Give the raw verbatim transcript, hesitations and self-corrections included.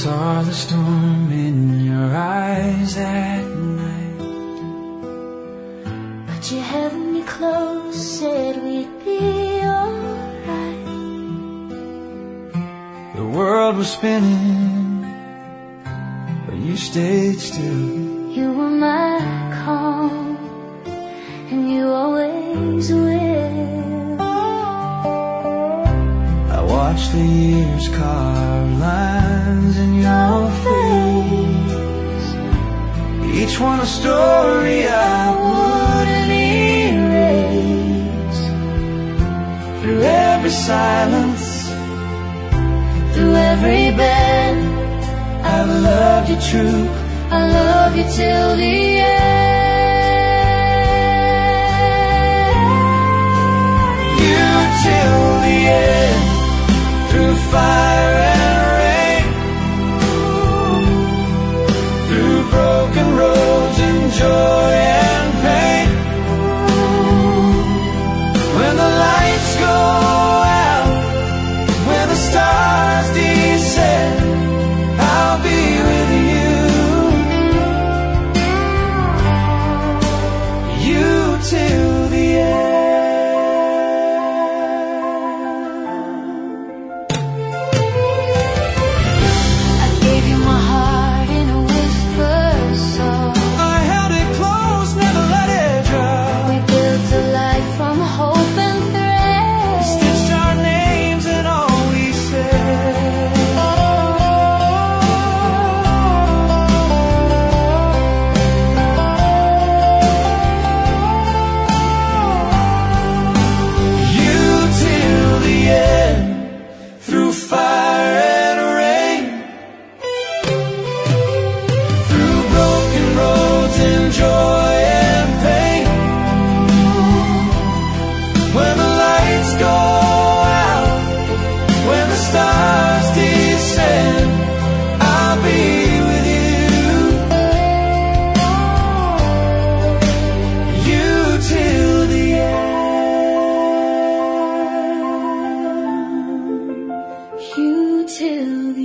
saw the storm in your eyes at night, but you held me close, said we'd be alright. The world was spinning, but you stayed still. You were my calm, and you always will. I watched the years carve lines in your face, each one a story I wouldn't erase. Through every silence, through every bend, I've loved you true. I love you till the end. You till the end, through fire and rain, through broken roads and joy and pain. When the lights go out, when the stars descend, I'll be with you. You till the end. I gave you my heart in a whisper song. I held it close, never let it drop. We built a life from hope and thread. Stitched our names in all we said. You till the end, through fire and rain, through broken roads and joy and pain. When the lights go out, when the stars descend, I'll be with you. You till the end. You till the